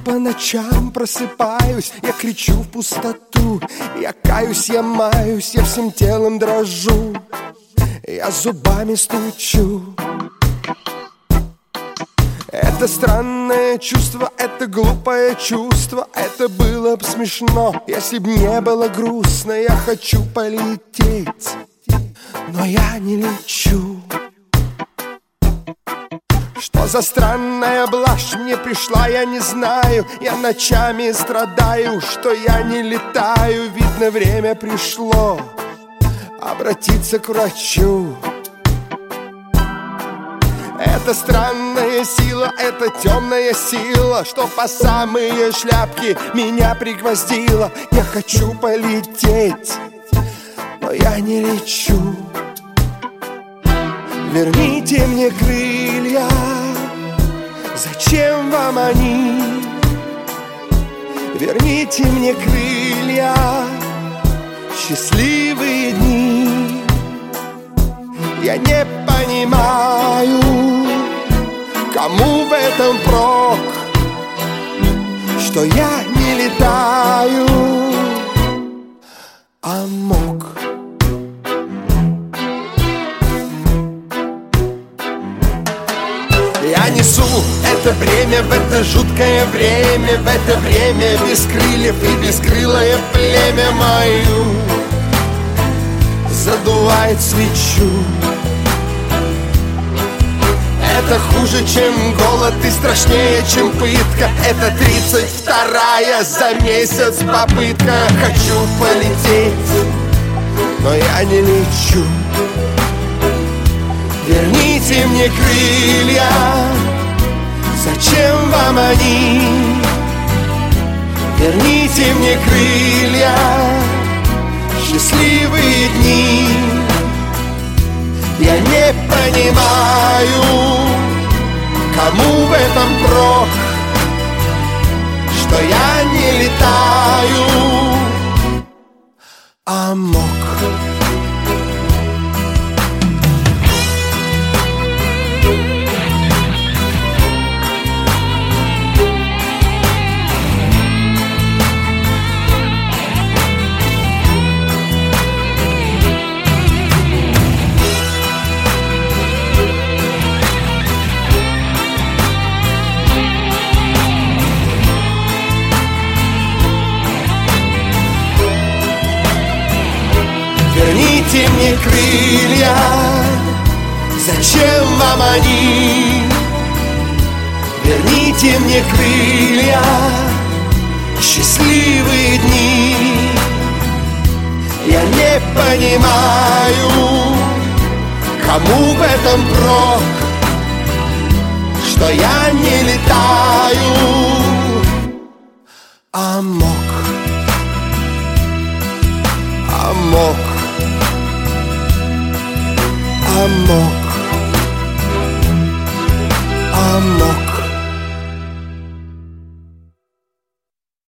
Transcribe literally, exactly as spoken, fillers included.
по ночам просыпаюсь, я кричу в пустоту. Я каюсь, я маюсь, я всем телом дрожу, я зубами стучу. Это странное чувство, это глупое чувство. Это было бы смешно, если б не было грустно. Я хочу полететь, но я не лечу. Что за странная блажь мне пришла, я не знаю. Я ночами страдаю, что я не летаю. Видно, время пришло обратиться к врачу. Это странная сила, это темная сила, что по самые шляпки меня пригвоздила. Я хочу полететь, но я не лечу. Верните мне крылья, зачем вам они? Верните мне крылья, счастливые дни. Я не понимаю, кому в этом прок, что я не летаю, а мог. Я несу это бремя в это жуткое время, в это время без крыльев и бескрылое племя мою задувает свечу. Это хуже, чем голод и страшнее, чем пытка. Это тридцать вторая за месяц попытка. Хочу полететь, но я не лечу. Верните мне крылья, зачем вам они? Верните мне крылья, счастливые дни. Я не понимаю, кому в этом прок, что я не летаю, а мог. Верните мне крылья, зачем вам они? Верните мне крылья, счастливые дни. Я не понимаю, кому в этом прок, что я не летаю, а мог, а мог.